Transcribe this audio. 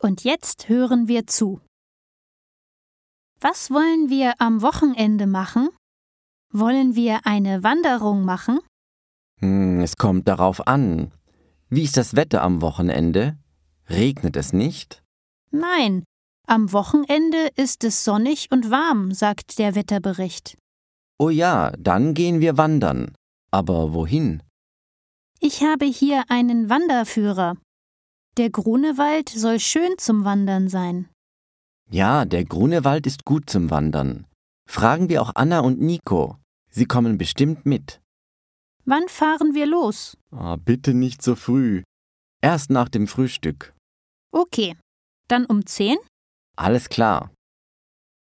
Und jetzt hören wir zu. Was wollen wir am Wochenende machen? Wollen wir eine Wanderung machen? Es kommt darauf an. Wie ist das Wetter am Wochenende? Regnet es nicht? Nein, am Wochenende ist es sonnig und warm, sagt der Wetterbericht. Oh ja, dann gehen wir wandern. Aber wohin? Ich habe hier einen Wanderführer. Der Grunewald soll schön zum Wandern sein. Ja, der Grunewald ist gut zum Wandern. Fragen wir auch Anna und Nico. Sie kommen bestimmt mit. Wann fahren wir los? Bitte nicht so früh. Erst nach dem Frühstück. Okay, dann um 10? Alles klar.